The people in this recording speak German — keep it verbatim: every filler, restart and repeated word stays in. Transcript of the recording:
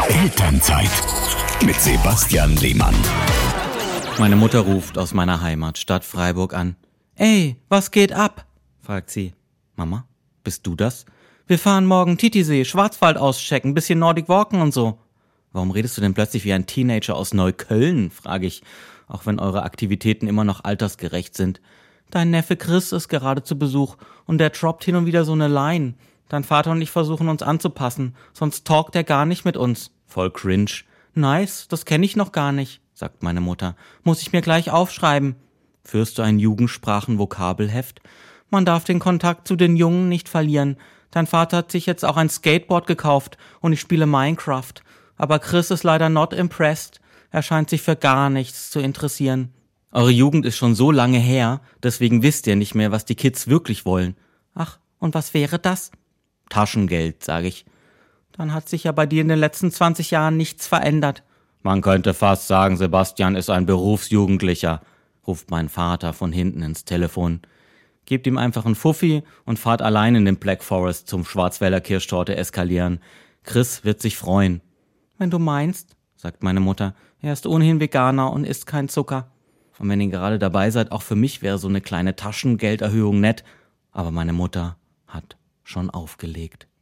Elternzeit mit Sebastian Lehmann. Meine Mutter ruft aus meiner Heimatstadt Freiburg an. »Ey, was geht ab?« fragt sie. »Mama, bist du das? Wir fahren morgen Titisee, Schwarzwald auschecken, bisschen Nordic Walken und so.« »Warum redest du denn plötzlich wie ein Teenager aus Neukölln?« frage ich, auch wenn eure Aktivitäten immer noch altersgerecht sind. »Dein Neffe Chris ist gerade zu Besuch und der droppt hin und wieder so eine Line. Dein Vater und ich versuchen uns anzupassen, sonst talkt er gar nicht mit uns.« Voll cringe. »Nice, das kenne ich noch gar nicht«, sagt meine Mutter. »Muss ich mir gleich aufschreiben.« »Führst du ein Jugendsprachen-Vokabelheft? Man darf den Kontakt zu den Jungen nicht verlieren. Dein Vater hat sich jetzt auch ein Skateboard gekauft und ich spiele Minecraft. Aber Chris ist leider not impressed. Er scheint sich für gar nichts zu interessieren.« Eure Jugend ist schon so lange her, deswegen wisst ihr nicht mehr, was die Kids wirklich wollen. »Ach, und was wäre das?« »Taschengeld«, sage ich. »Dann hat sich ja bei dir in den letzten zwanzig Jahren nichts verändert.« »Man könnte fast sagen, Sebastian ist ein Berufsjugendlicher«, ruft mein Vater von hinten ins Telefon. Gebt ihm einfach einen Fuffi und fahrt allein in den Black Forest zum Schwarzwälder Kirschtorte eskalieren. Chris wird sich freuen. »Wenn du meinst«, sagt meine Mutter, »er ist ohnehin Veganer und isst kein Zucker. Und wenn ihr gerade dabei seid, auch für mich wäre so eine kleine Taschengelderhöhung nett.« Aber meine Mutter hat schon aufgelegt.